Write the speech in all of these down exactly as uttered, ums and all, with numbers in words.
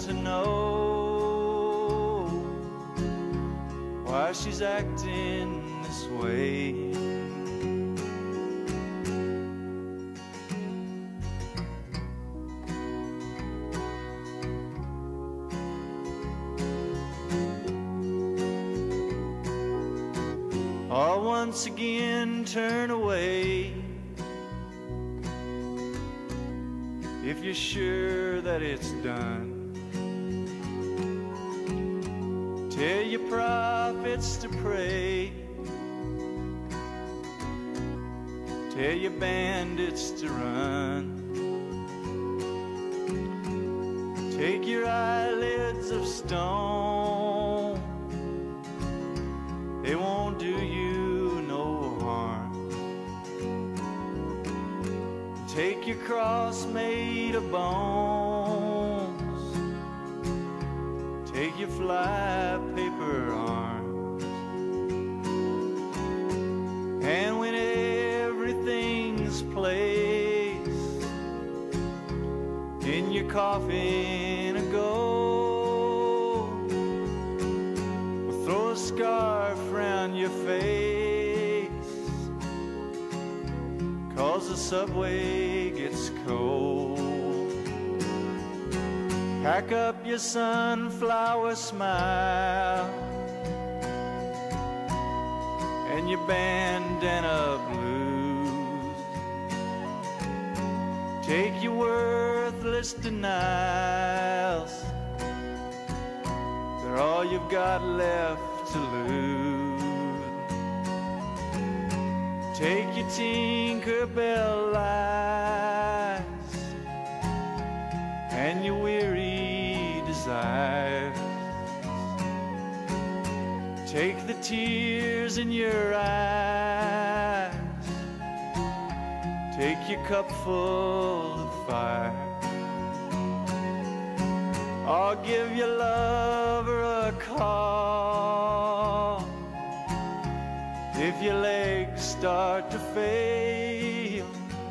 to know why she's acting this way. Or once again turn away if you're sure that it's done. Tell your prophets to pray, tell your bandits to run. Take your eyelids of stone, they won't do you no harm. Take your cross made of bones, take your fly paper arms, and when everything's placed in your coffin of gold, we'll throw a scarf around your face, 'cause the subway gets cold. Pack up your sunflower smile and your bandana blues. Take your worthless denials, they're all you've got left to lose. Take your Tinkerbell lies and your weary desires. Take the tears in your eyes, take your cup full of fire, or give your lover a call if your legs start to fail,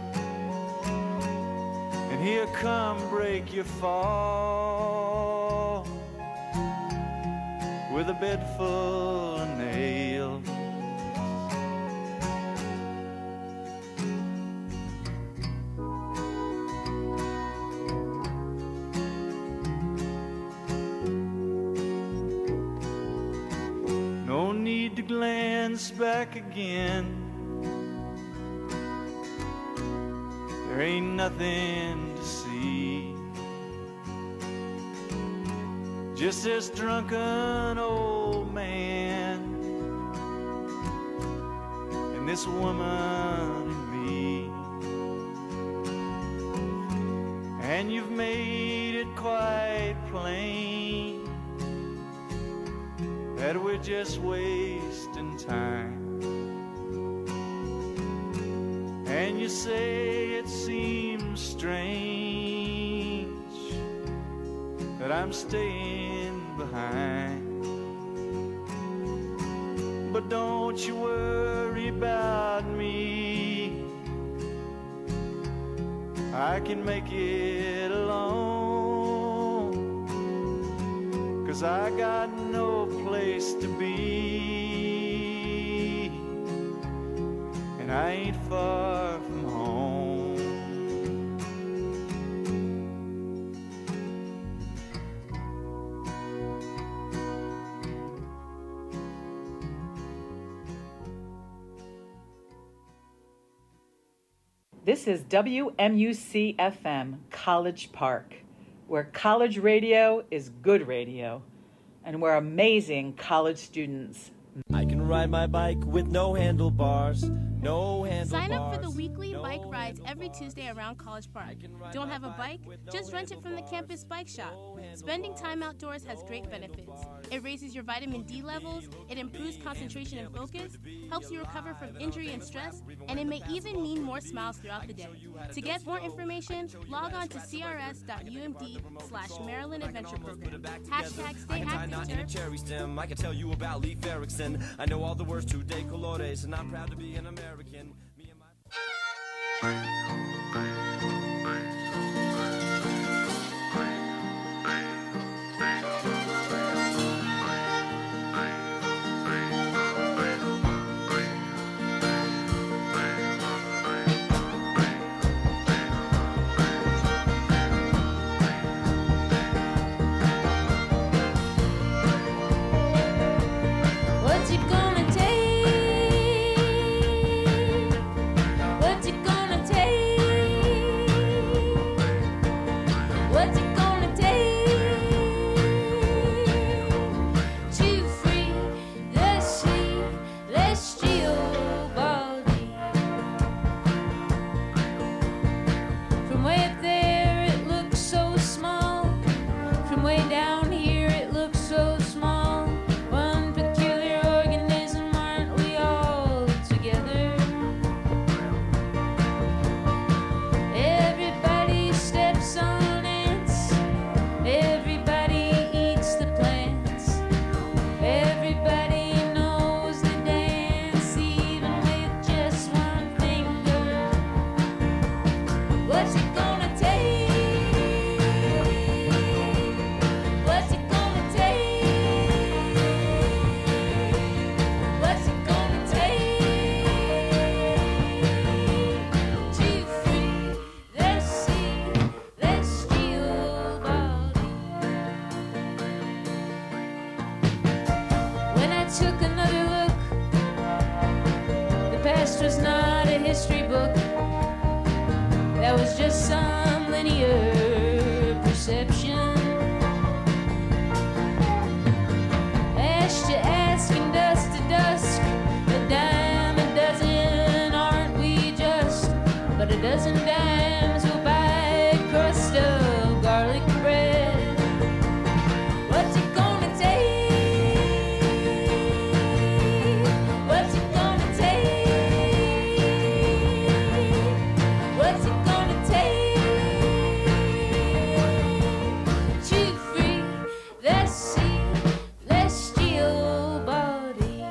and he'll come break your fall with a bed full of nails. No need to glance back again, there ain't nothing to see, just this drunken old man and this woman and me. And you've made it quite plain that we're just wasting time. And you say it seems strange that I'm staying behind, but don't you worry about me, I can make it alone, 'cause I got no place to be, and I ain't far from home. This is W M U C F M, College Park, where college radio is good radio, and where amazing college students. I can ride my bike with no handlebars, no handlebars. Sign up for the weekly no bike rides every Tuesday around College Park. Don't have a bike? Just rent it from the campus bike shop. Spending time outdoors has great benefits. It raises your vitamin D levels, it improves concentration and focus, helps you recover from injury and stress, and it may even mean more smiles throughout the day. To get more information, log on to crs.umd slash Maryland Adventure Program. Hashtag stay active, in a cherry stem. I can tell you about Leif Erikson. I know all the words to De Colores, and I'm proud to be an American. Me and my... took another look. The past was not a history book. That was just some linear perception. Ash to ask and dust to dusk. A dime a dozen, aren't we just? But a dozen dimes will buy a crust of garlic bread. What's it gonna take? What's it gonna take? What's it gonna take to free the celestial body?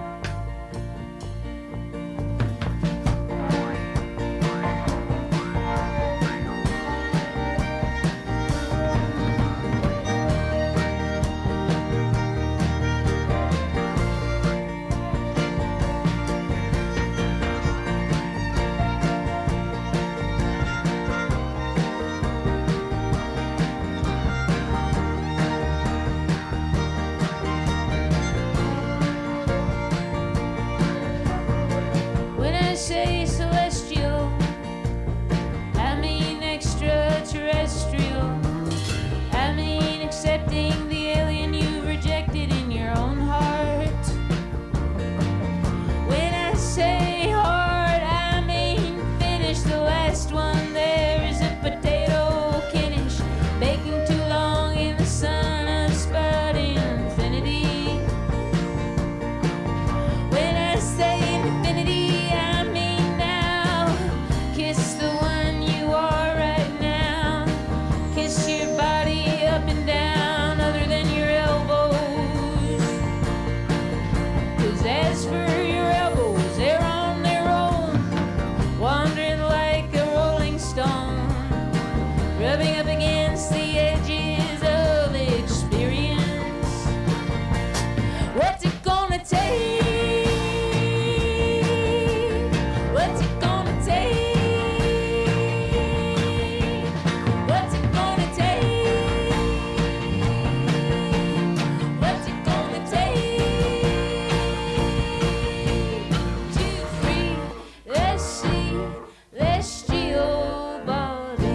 When I say celestial, I mean extraterrestrial. I mean accepting the alien you've rejected in your own heart. When I say hard, I mean finish the last one. There is a potato kiddish baking too long in the sun of spud infinity. When I say infinity, I mean now. Kiss the one you are right now. Kiss your body up and down, other than your elbows. 'Cause as for your elbows, they're on their own, wandering like a rolling stone, rubbing up against the edges of experience. What's it gonna take? What's it gonna take? What's it gonna take? What's it gonna take to free the celestial body?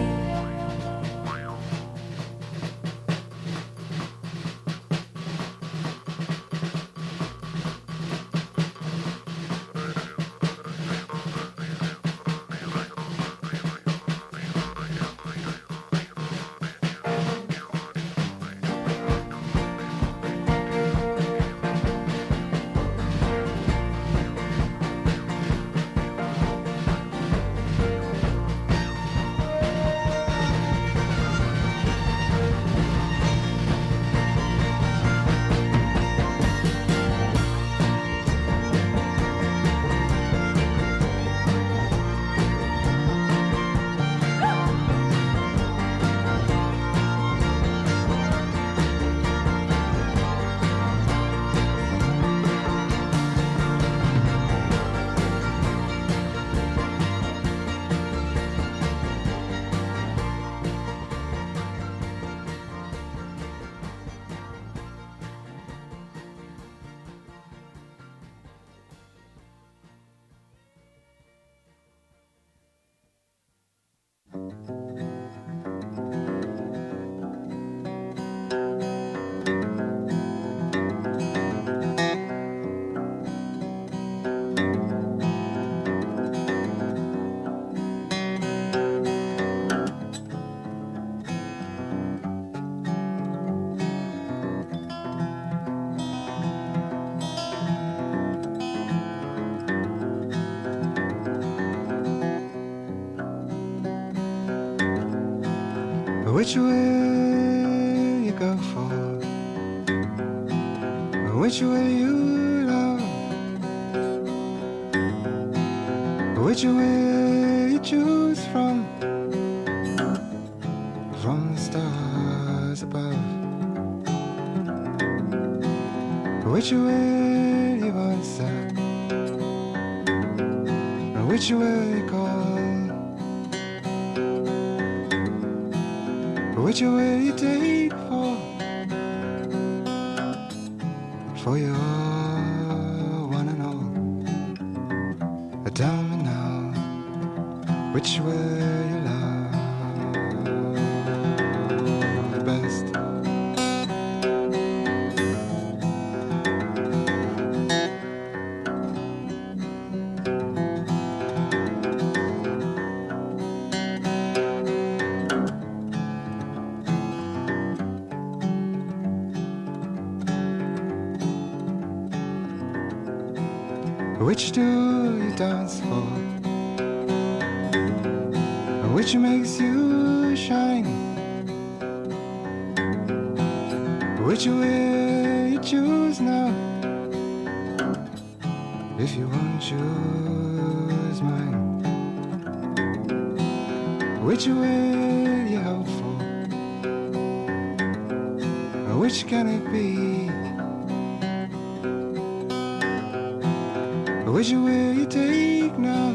Which way you go for? Which way you love? Which way you choose from? From the stars above. Which way you answer? Which way you call? Which way you take for? For your Which do you dance for? Which makes you shine? Which will you choose now? If you won't choose mine, which will you hope for? Which can it be? Which will you take now?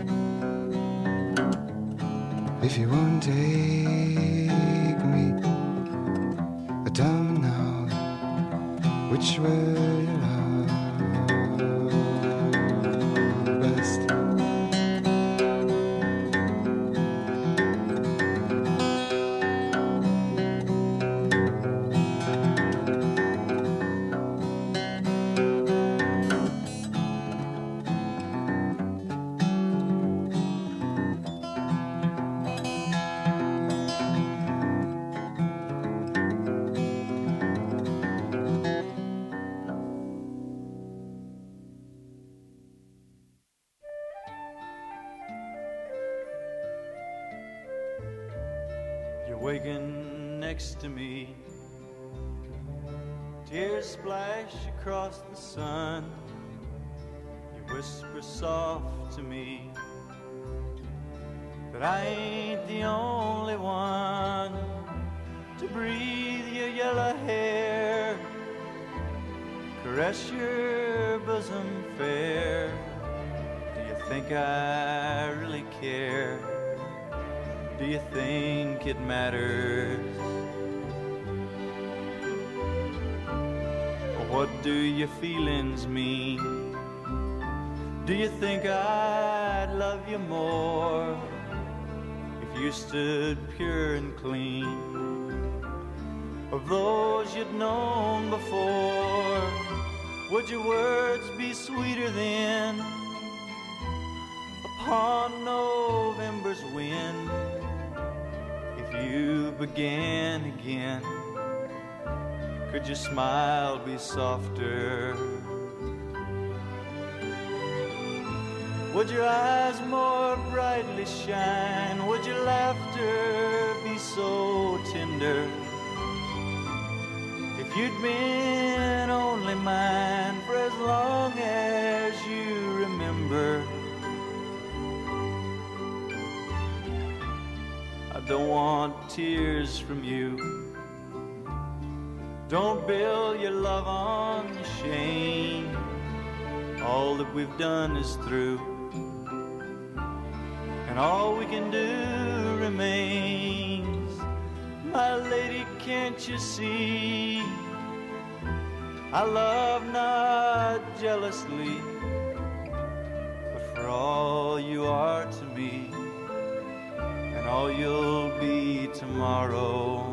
If you won't take me, tell me now, which will you love best? Waking next to me, tears splash across the sun. You whisper soft to me that I ain't the only one to breathe your yellow hair, caress your bosom fair. Do you think I really care? Do you think it matters? What do your feelings mean? Do you think I'd love you more if you stood pure and clean? Of those you'd known before, would your words be sweeter then upon November's wind? If you began again, could your smile be softer? Would your eyes more brightly shine? Would your laughter be so tender? If you'd been only mine for as long as you remember. I don't want tears from you. Don't build your love on shame. All that we've done is through, and all we can do remains. My lady, can't you see? I love not jealously, but for all you are to me, and all you'll be tomorrow.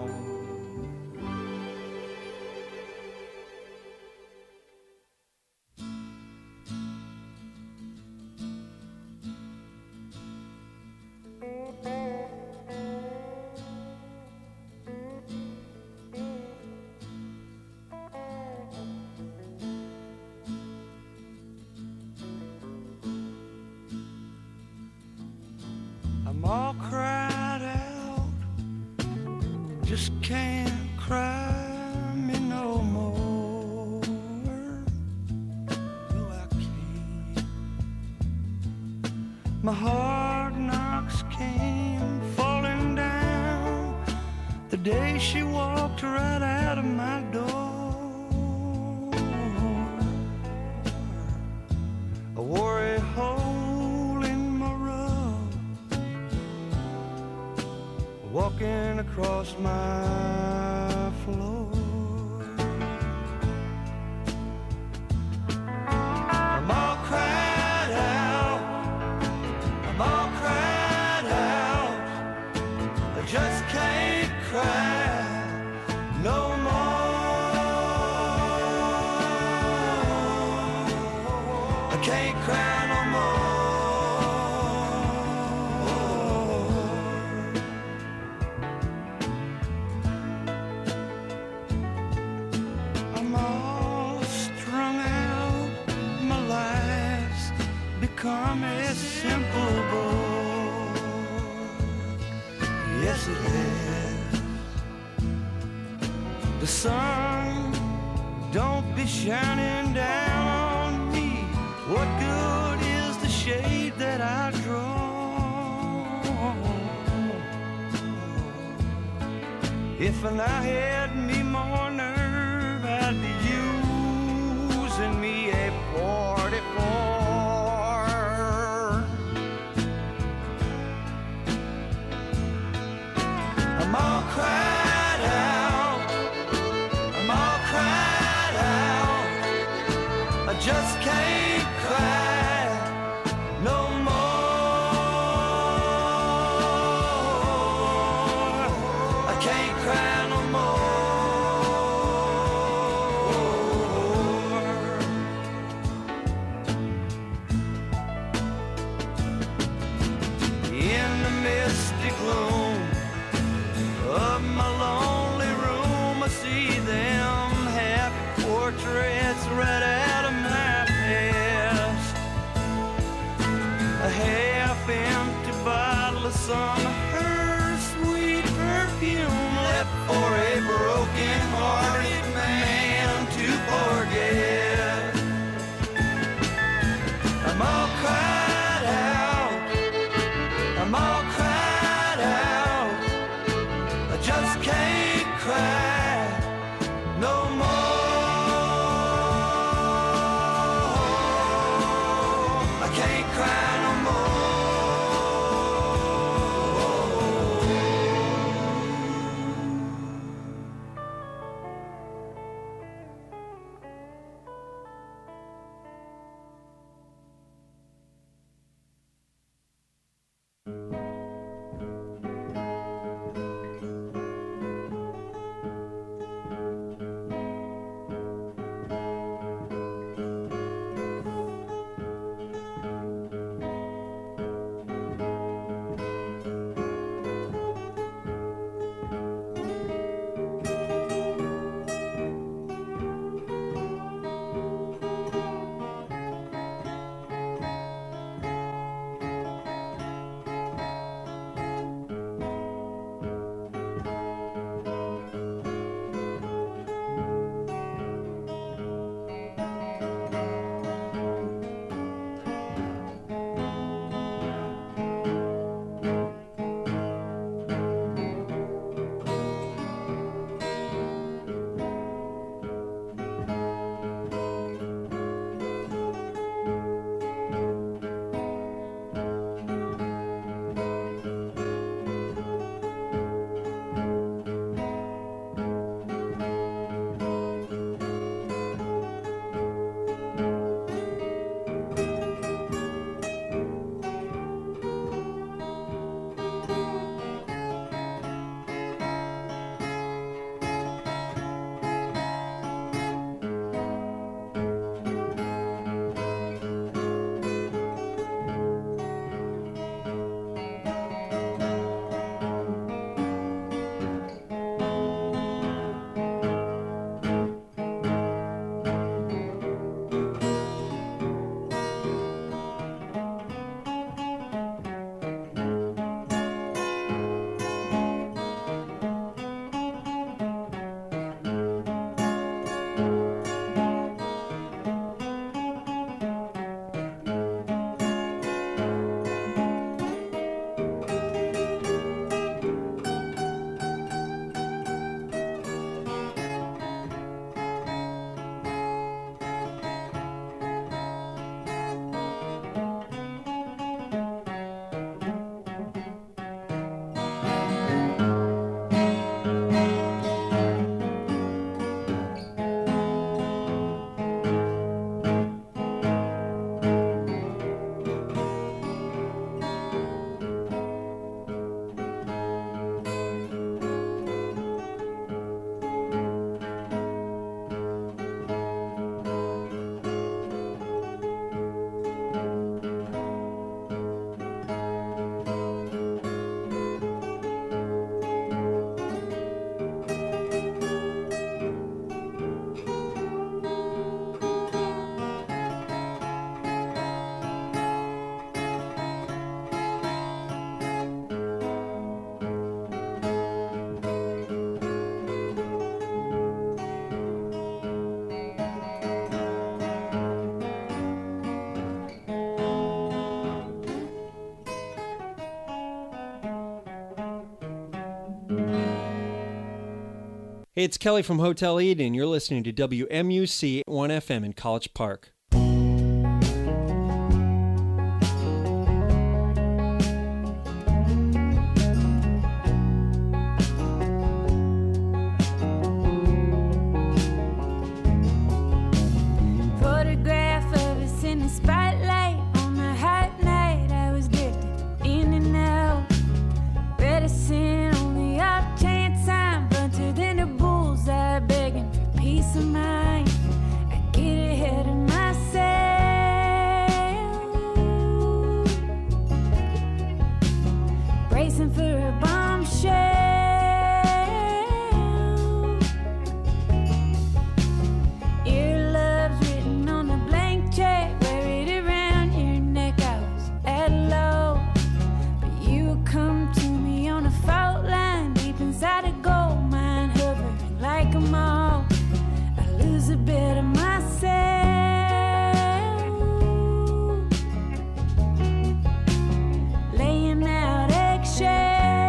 I'm all cried out, just can't cry me no more. No, I can't. My hard knocks came falling down the day she walked right out of my door. I wore a hole in my rug, walking across my floor. I'm all cried out, I'm all cried out, I just can't cry no more. I can't cry no more. I'm all strung out, my life's The sun don't be shining down on me. What good is the shade that I draw? If I had me more nerve, I'd be using me a forty-four. I'm all cried out, I'm all cried out, I just can't cry no more. I can't cry no more. In the misty gloom of my Hey, it's Kelly from Hotel Eden. You're listening to W M U C one F M in College Park. Photograph of us in the spotlight on a hot night. I was drifting in and out, reticent on the off chance I'm blunted in a bullseye, begging for peace of mind. I get ahead of myself, bracing for a bombshell. Earlobes written on a blank check, wear it around your neck. I was at low, but you come to me on a fault line, deep inside a gold mine, hovering like a moth. I lose a bit of myself, laying out eggshells.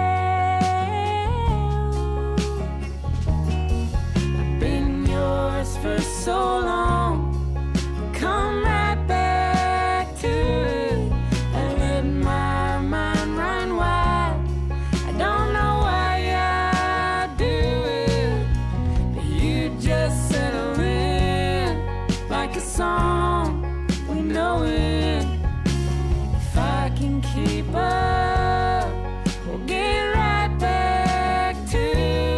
I've been yours for so long, come right back to it. I let my mind run wild, I don't know why I do it, but you just settle in like a song, we know it. If I can keep up, we'll get right back to it.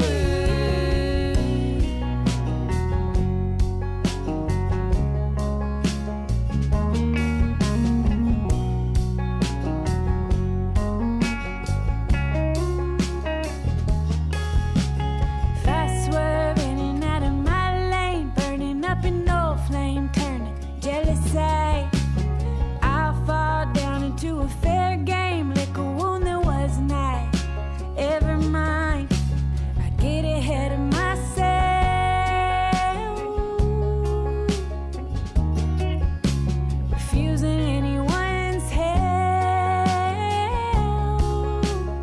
Fast swerving out of my lane, burning up an old flame, turning jealous eye. I'll fall down into a fair game, lick a wound that was not ever mine. I get ahead of myself, refusing anyone's help.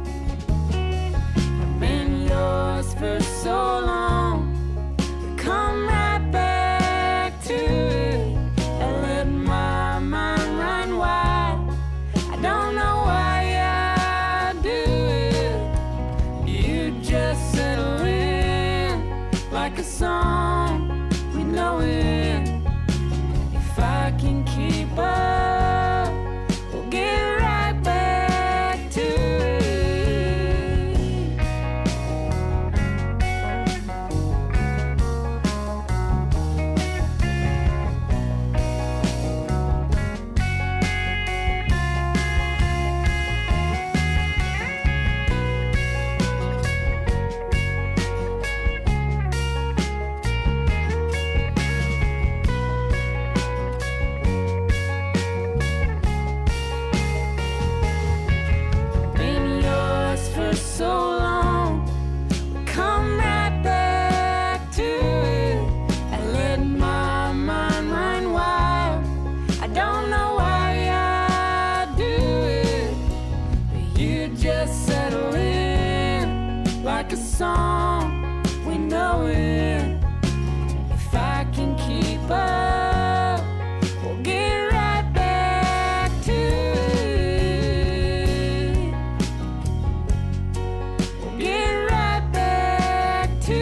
I've been yours for so long, come right back to it. I let my mind run wild, I don't know why I do it. You just settle in like a song, we know it. If I can keep up, we'll get right back to it. Been yours for so long, come right back to it. I let my mind run wild, I don't know why I do it, but you just settle in like a song, we know it. If I can keep up, we'll get right back to it. We'll get right back to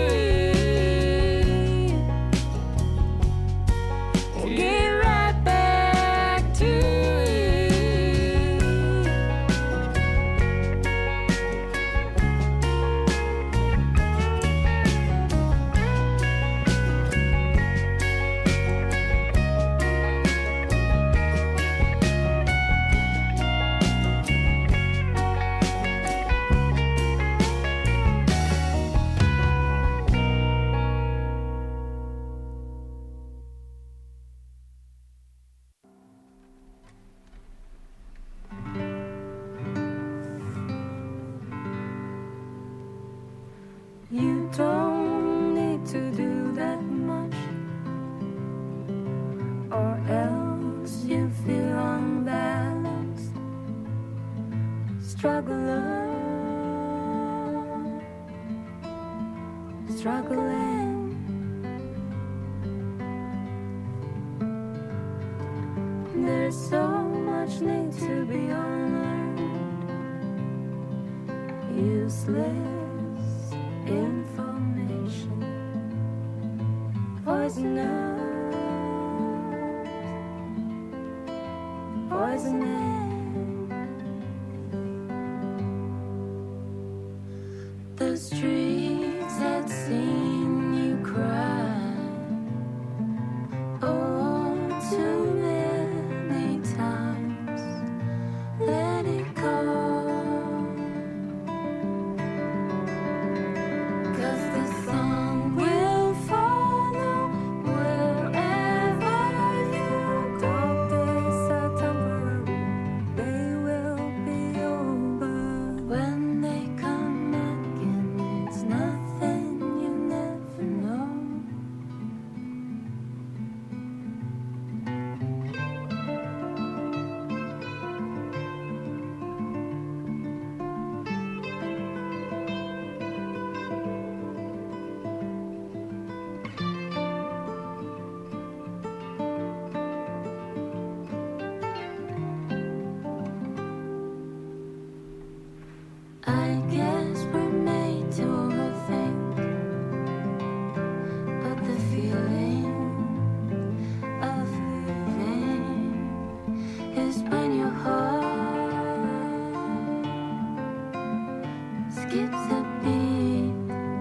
it. We'll get right back to it. struggling. There's so much need to be unlearned. Useless information, poisonous, poisonous. The streets had seen you cry, oh, too many times. Let it go, 'cause the sun will follow wherever you go. Days are temporary, they will be over. When they come again, it's nothing, you never know. I guess we're made to overthink, but the feeling of living is when your heart skips a beat.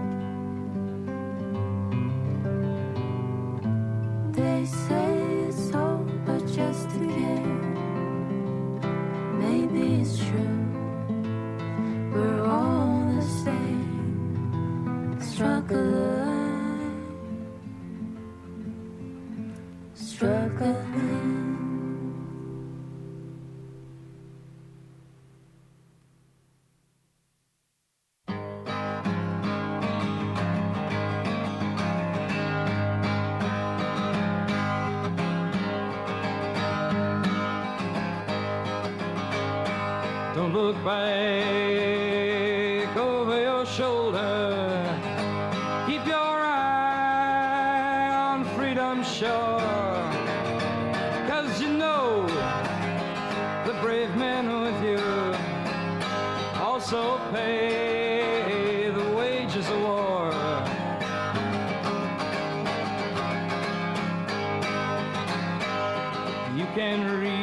They say it's all but just a game. Maybe it's true. We're all the same, struggling, struggling. Don't look back over your shoulder. Keep your eye on freedom's shore. 'Cause you know the brave men with you also pay the wages of war. You can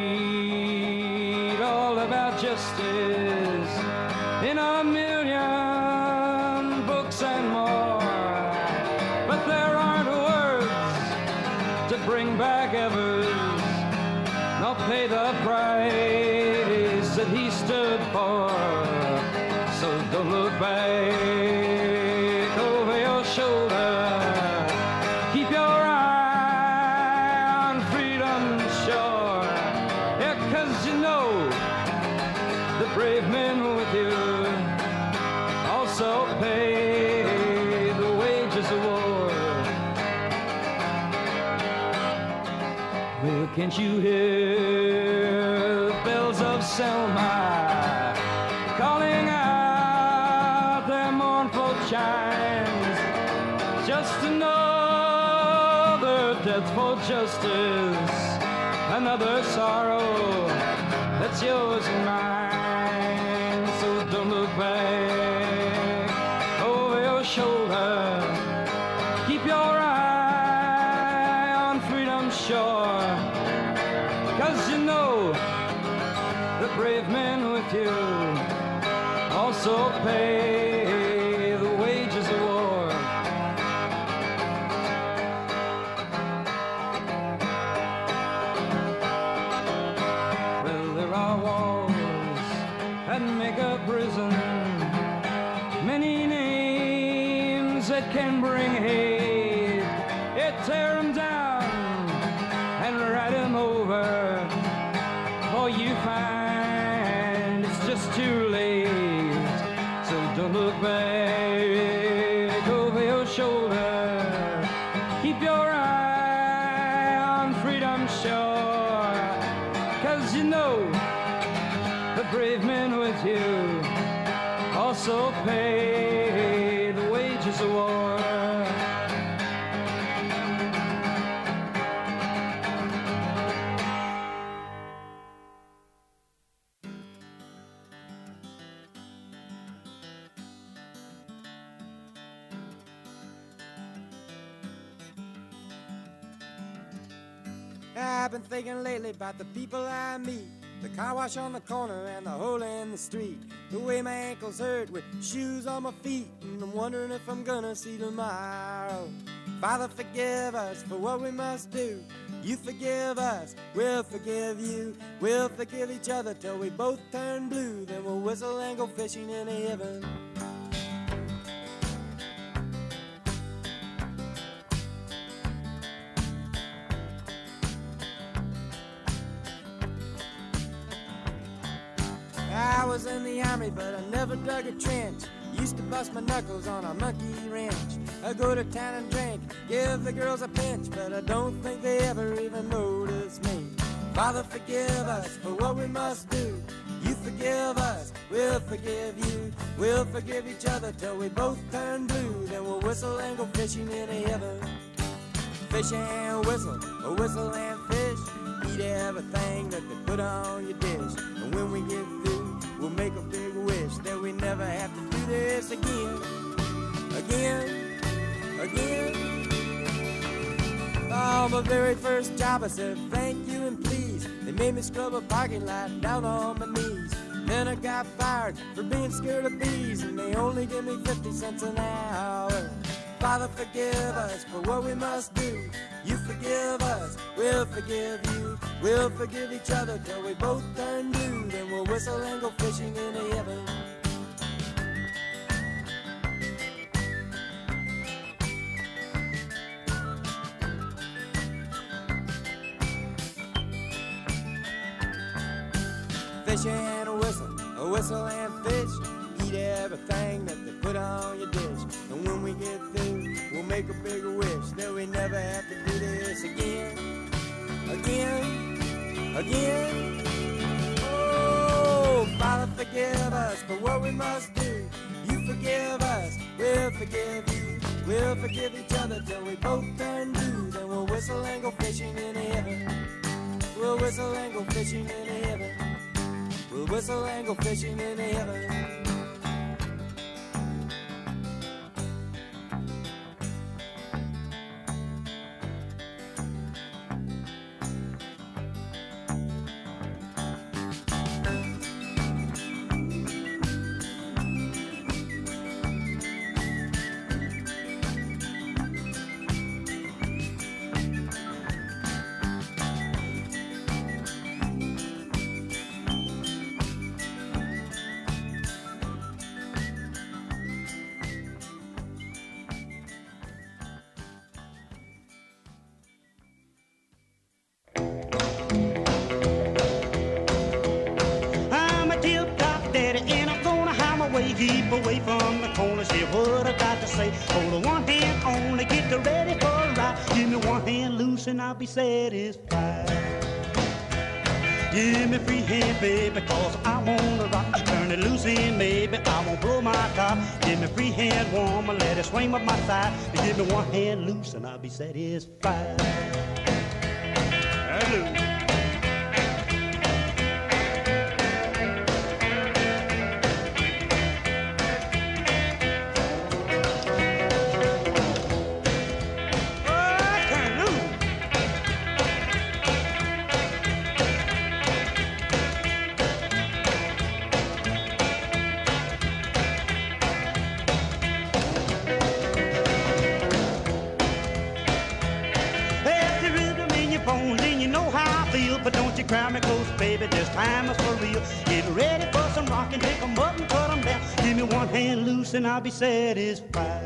read all about justice in a million books and more, but there aren't words to bring back Evers, nor pay the price that he stood for. So don't look back over your shoulder. Keep your eye on freedom's shore. Yeah, 'cause you know the brave men with you also pay the wages of war. Well, can't you hear the bells of Selma calling out their mournful chimes? Just another death for justice, another sorrow that's yours and mine. So don't look back over your shoulder. Keep your eye on freedom's shore. 'Cause you know the brave men with you also pay the wages of war. Well, there are walls that make a prison, many names that can bring hate. Yeah, tear them down and write them over, for you find it's just too late. So don't look back over your shoulder. Keep your eye on freedom's shore. 'Cause you know the brave men with you also pay the wages of war. I've been thinking lately about the people I meet, the car wash on the corner and the hole in the street, the way my ankles hurt with shoes on my feet, and I'm wondering if I'm gonna see tomorrow. Father, forgive us for what we must do. You forgive us, we'll forgive you. We'll forgive each other till we both turn blue. Then we'll whistle and go fishing in heaven. I was in the army, but I never dug a trench. Used to bust my knuckles on a monkey wrench. I go to town and drink, give the girls a pinch, but I don't think they ever even notice me. Father, forgive us for what we must do. You forgive us, we'll forgive you. We'll forgive each other till we both turn blue. Then we'll whistle and go fishing in heaven. Fish and whistle, a whistle and fish. Eat everything that they put on your dish. And when we get through, we'll make a big wish that we never have to do this again. Again, again. On my very first job I said thank you and please. They made me scrub a parking lot down on my knees. Then I got fired for being scared of bees, and they only give me fifty cents an hour. Father, forgive us for what we must do. You forgive us, we'll forgive you. We'll forgive each other till we both turn blue. Then we'll whistle and go fishing in heaven. Fish and a whistle, a whistle and fish. Eat everything that they put on your dish. And when we get through, we'll make a bigger wish that we never have to do this again. Again, again. Oh, Father, forgive us for what we must do. You forgive us, we'll forgive you. We'll forgive each other till we both turn blue. Then we'll whistle and go fishing in heaven. We'll whistle and go fishing in heaven. We'll whistle and go fishing in heaven. Keep away from the corners, hear what I got to say. Hold one hand only, get ready for a ride. Give me one hand loose and I'll be satisfied. Give me free hand, baby, cause I wanna rock. Turn it loose in, maybe I won't blow my top. Give me free hand, woman, let it swing up my side. Give me one hand loose and I'll be satisfied. Hallelujah. But don't you cry me close, baby, this time is for real. Get ready for some rockin', take 'em up and cut 'em down. Give me one hand loose and I'll be satisfied.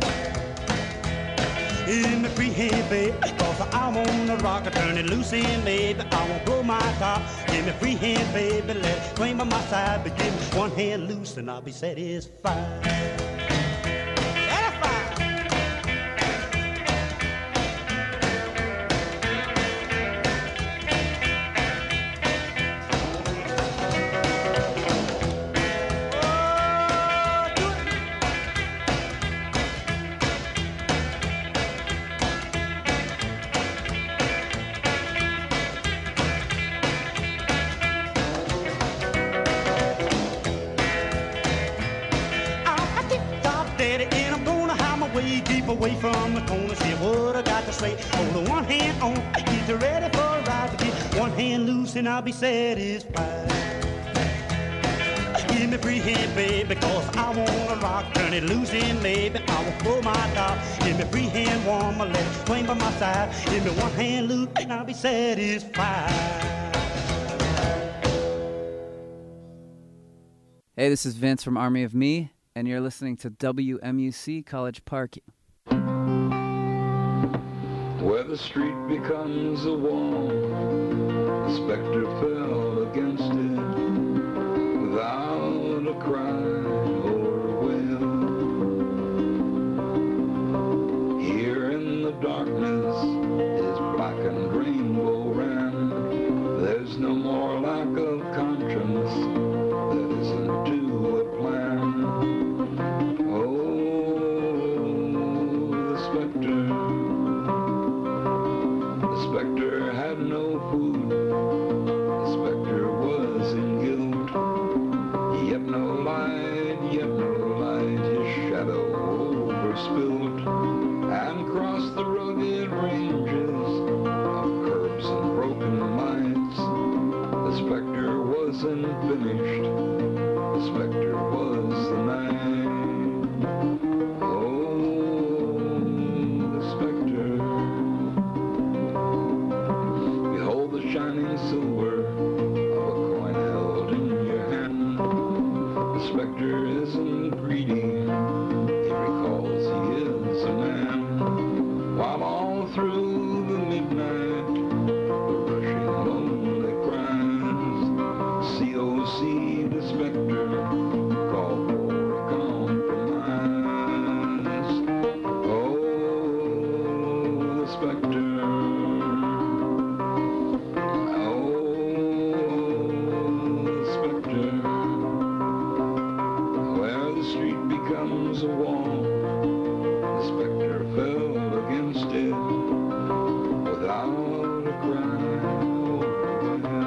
Give me free hand, baby, cause I wanna rock. Turn it loose in, baby, I won't blow my top. Give me free hand, baby, let it swing by my side. But give me one hand loose and I'll be satisfied. away from the corner, see what I got to say. Hold one hand on, get ready for a ride to get one hand loose and I'll be satisfied. Give me free hand, baby, cause I wanna rock. Turn it loose and maybe I will pull my top. Give me free hand, warm my legs, swing by my side. Give me one hand loose and I'll be satisfied. Hey, this is Vince from Army of Me, and you're listening to W M U C College Park. Where the street becomes a wall, the specter fell against it without a cry or a wail. Here in the darkness, his blackened rainbow ran. There's no more lack of conscience that isn't to a plan. Oh, the specter. The specter had no food. The specter was in guilt. Yet no light, yet no light. His shadow overspilled and crossed the rugged ranges of curbs and broken lights. The specter wasn't finished. The specter was the night. Oh, the specter. Behold the shining silver of a coin held in your hand. The specter isn't greedy. He recalls he is a man. While all through the midnight, the rushing lonely cries. C O C, the specter, call for a compromise. Oh, the specter. Oh, the specter. Where the street becomes a wall, the specter fell against it without a cry or a wail.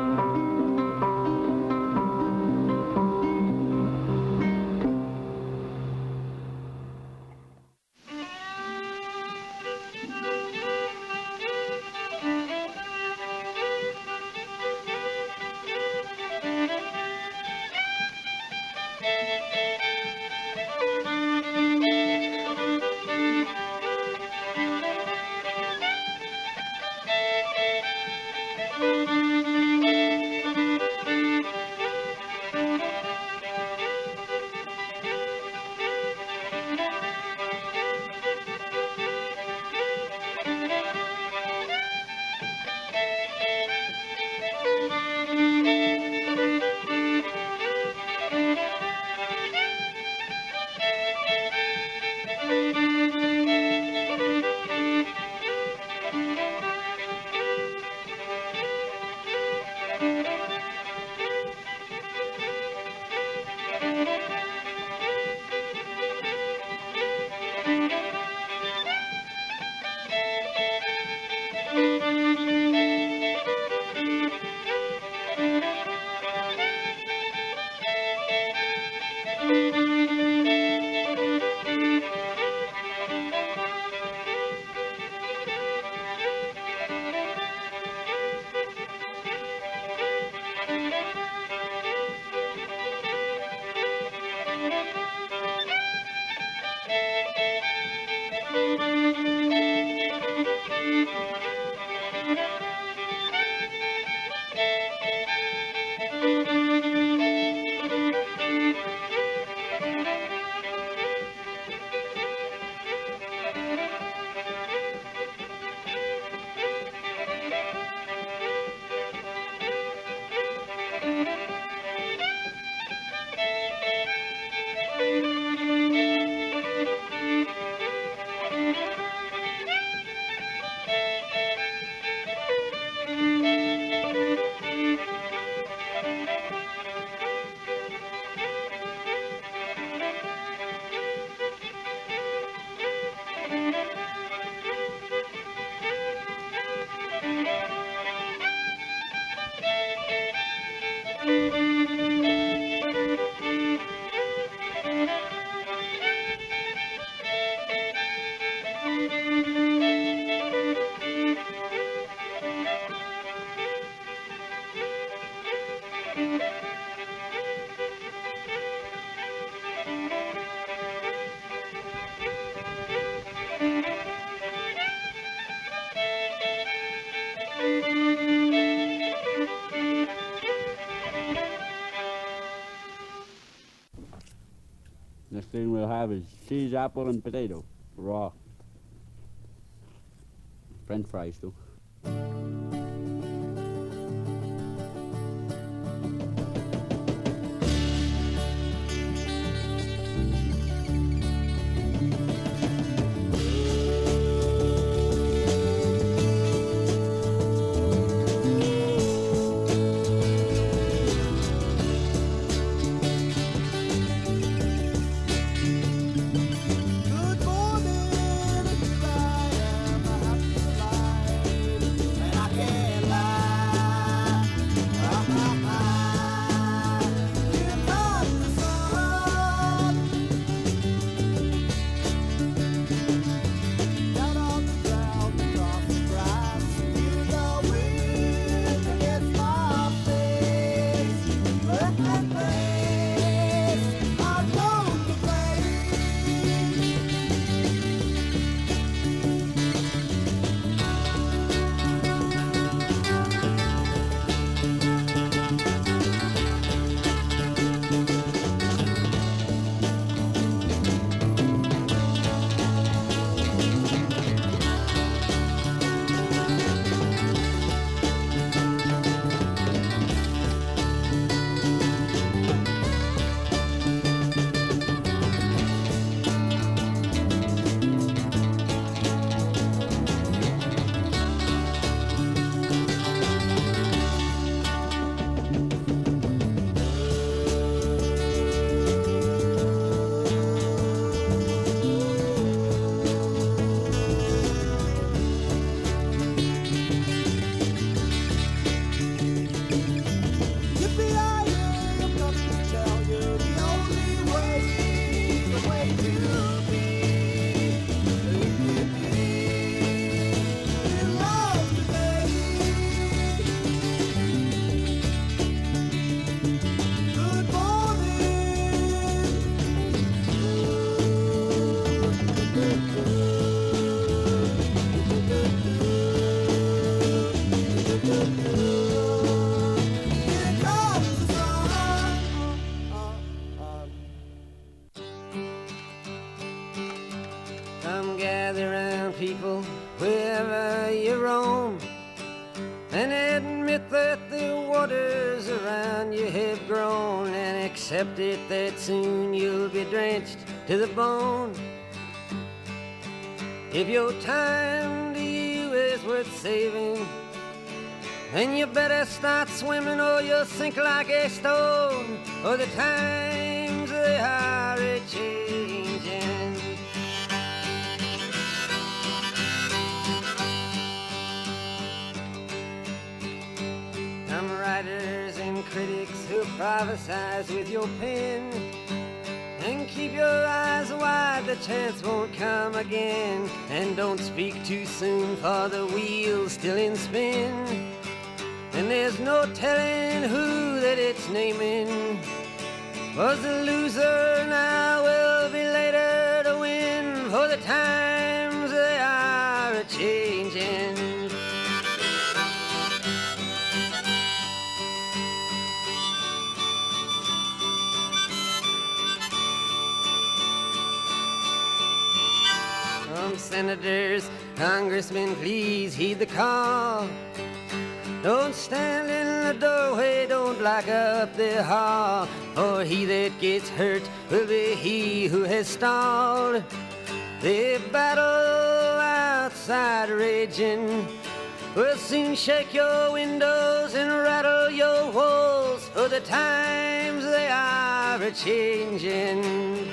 thing we'll have is cheese, apple, and potato, raw. French fries, too. Come gather round, people, wherever you roam, and admit that the waters around you have grown, and accept it that soon you'll be drenched to the bone. If your time to you is worth saving, then you better start swimming or you'll sink like a stone, or the times they are a-changing. Some writers and critics who prophesize with your pen, and keep your eyes wide, the chance won't come again. And don't speak too soon, for the wheel's still in spin, and there's no telling who that it's naming. Was the loser now will be later to win, for the times they are a-changing. Some senators, congressmen, please heed the call. Don't stand in the doorway, don't block up the hall, for he that gets hurt will be he who has stalled. The battle outside raging will soon shake your windows and rattle your walls, for the times they are a-changing.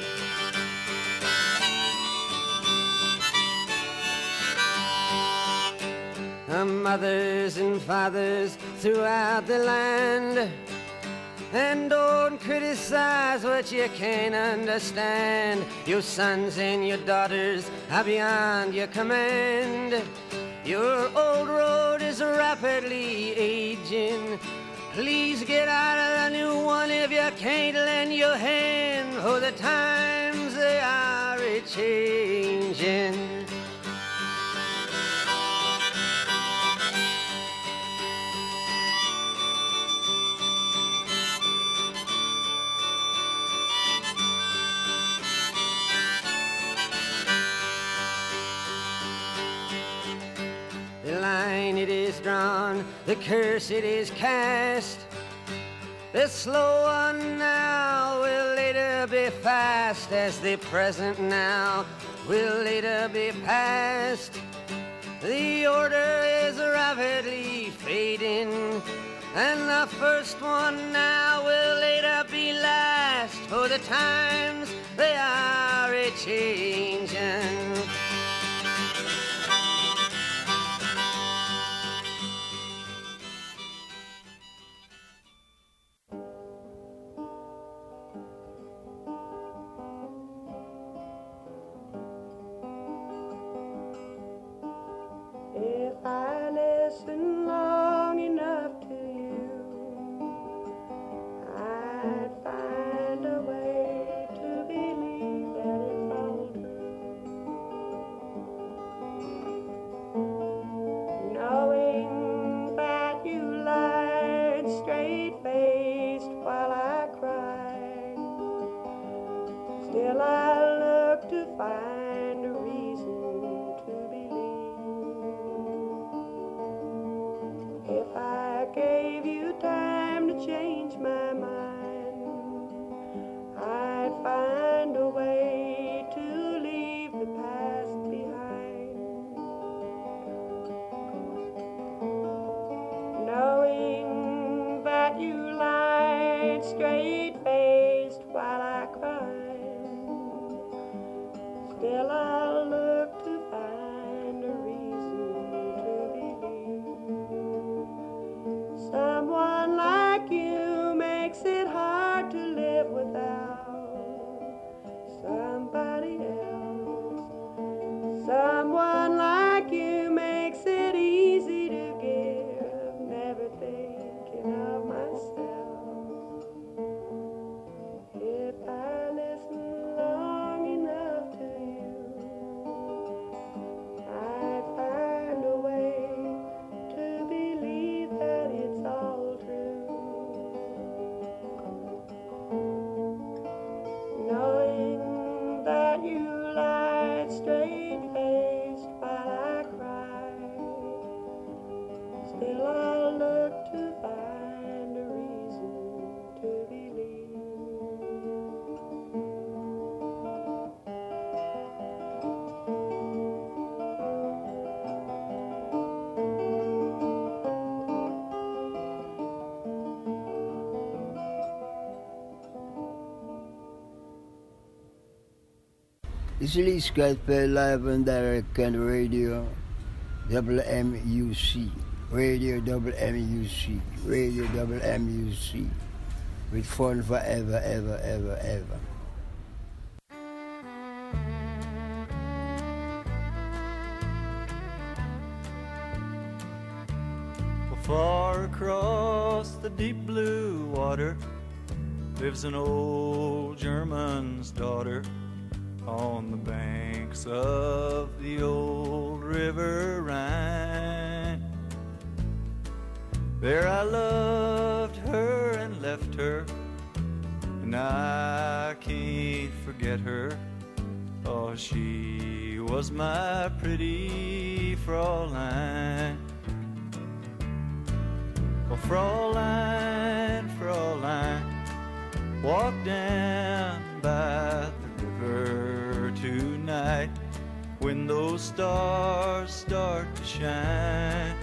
Mothers and fathers throughout the land, and don't criticize what you can't understand. Your sons and your daughters are beyond your command. Your old road is rapidly aging. Please get out of the new one if you can't lend your hand, for the times they are a-changing. line it is drawn, the curse it is cast. The slow one now will later be fast, as the present now will later be past. The order is rapidly fading, and the first one now will later be last, for the times they are a-changin'. If I listen long enough to you, I'd find a way to believe that it's all true. Knowing that you lied straight-faced while I cried, still I look to find a reason to believe. If I gave you time to change my mind, I'd find a way to leave the past behind. Knowing that you lied straight-faced while I cried, still I'll look to find a reason to believe. Someone like you makes it hard to live without somebody else. Someone like you makes it easy to give, never thinking of myself. If I listen long enough to you, I'd find a way to believe that it's all true. Knowing that you lied straight-faced while I cried, still I'll look to find a reason to believe. This is Lee Scottfield live and direct on radio W M U C, radio W M U C, radio W M U C, with fun forever, ever, ever, ever. Far across the deep blue water lives an old German's daughter on the banks of the old river Rhine. There I loved her and left her, and I can't forget her. Oh, she was my pretty Fräulein. Oh, Fräulein, Fräulein, walk down by the river tonight when those stars start to shine.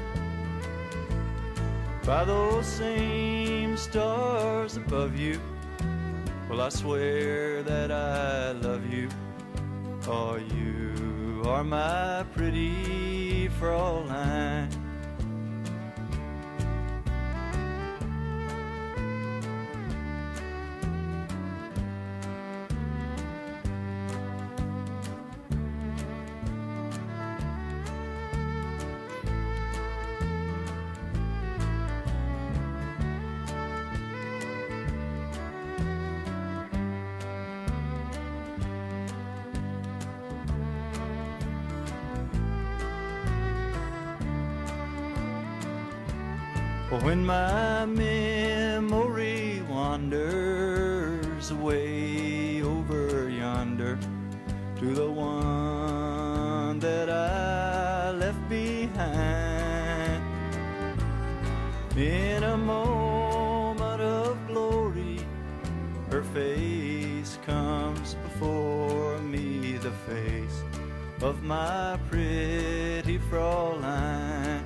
By those same stars above you, well, I swear that I love you. Oh, you are my pretty Fräulein. When my memory wanders away over yonder to the one that I left behind, In a moment of glory, her face comes before me, the face of my pretty Fräulein.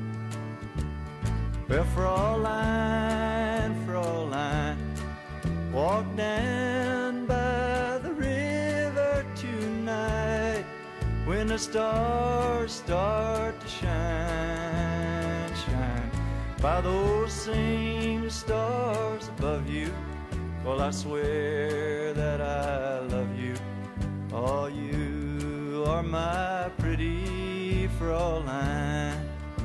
Well, Fräulein, Fräulein, walk down by the river tonight when the stars start to shine, shine by those same stars above you. Well, I swear that I love you. Oh, you are my pretty Fräulein.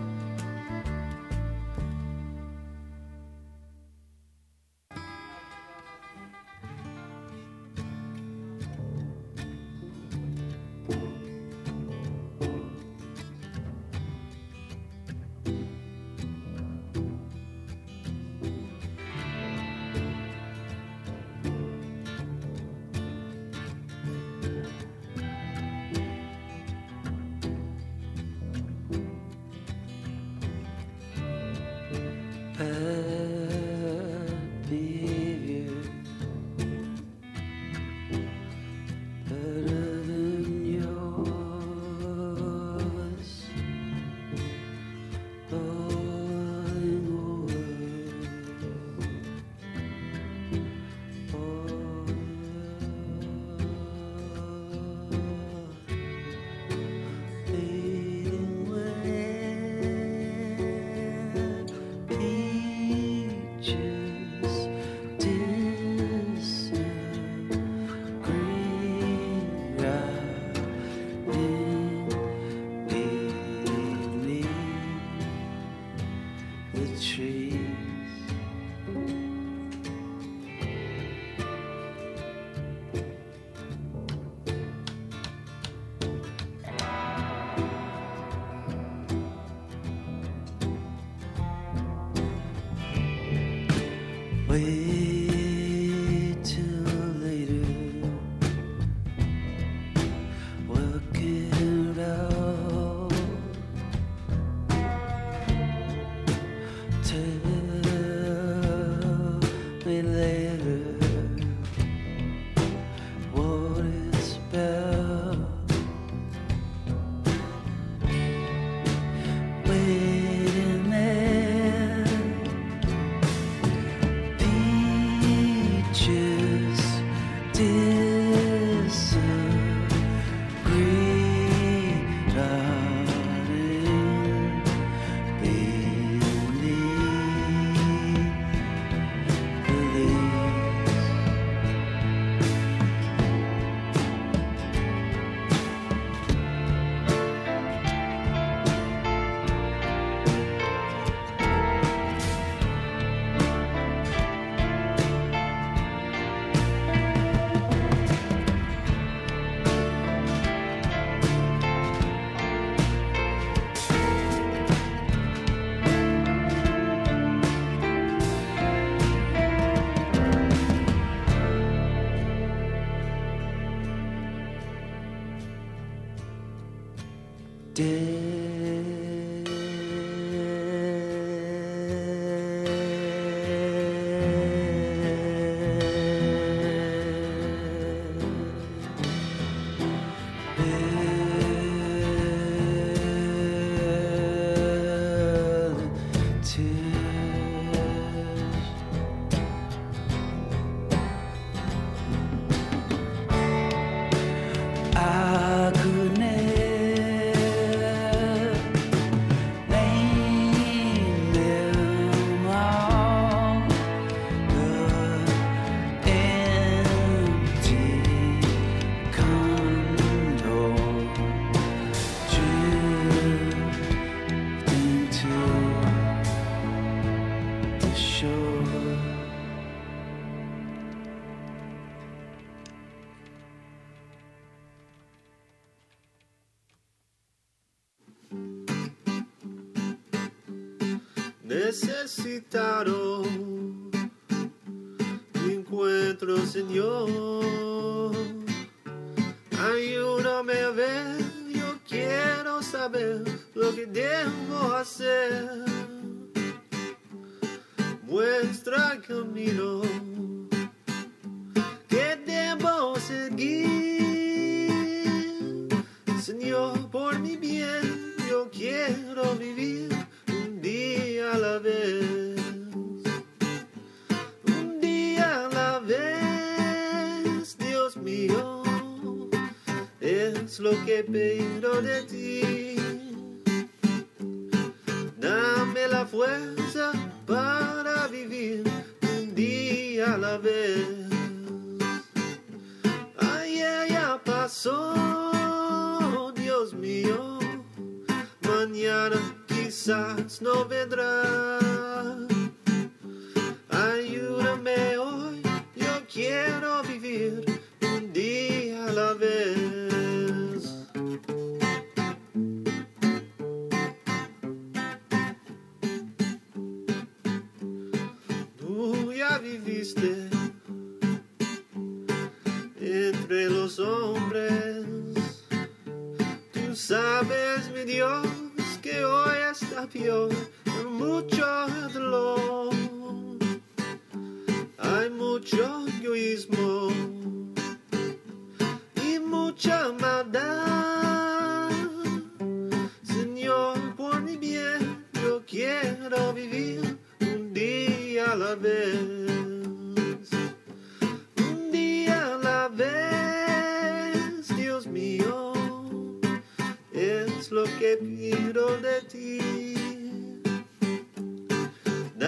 Wait till later, work it out. Tell me later what it's about. Waiting there, peaches disagree, darling, beneath the leaves. I could never name them all, the empty condo drifting to the shore. Necesitado mi encuentro, Señor. Ayúdame a ver, yo quiero saber lo que debo hacer. muestra el camino que debo seguir. Señor, por mi bien, yo quiero vivir un día a la vez. Un día a la vez, Dios mío, es lo que pido de ti. Dame la fuerza para vivir un día a la vez. Ayer ya pasó, Dios mío, mañana quizás no vendrá. Ayúdame hoy, yo quiero vivir un día a la vez. Tú ya viviste entre los hombres. Tú sabes, mi Dios, que hoy está peor, mucho dolor. Hay mucho egoísmo y mucha maldad. Señor, por mi bien, yo quiero vivir un día a la vez. Un día a la vez, Dios mío, es lo que pido de ti.